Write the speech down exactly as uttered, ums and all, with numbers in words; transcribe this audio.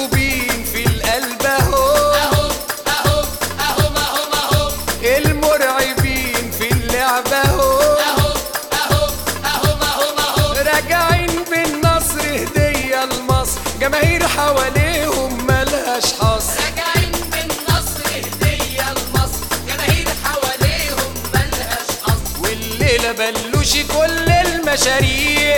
المكتوبين في القلب اهو اهو اهو اهو اهو اهو المرعبين في اللعب اهو اهو اهو اهو اهو اهو راجعين بالنصر هدية لمصر جماهير حواليهم ملهاش حصر راجعين بالنصر هدية لمصر جماهير حواليهم ملهاش حصر والليلة بلوشي كل المشاريع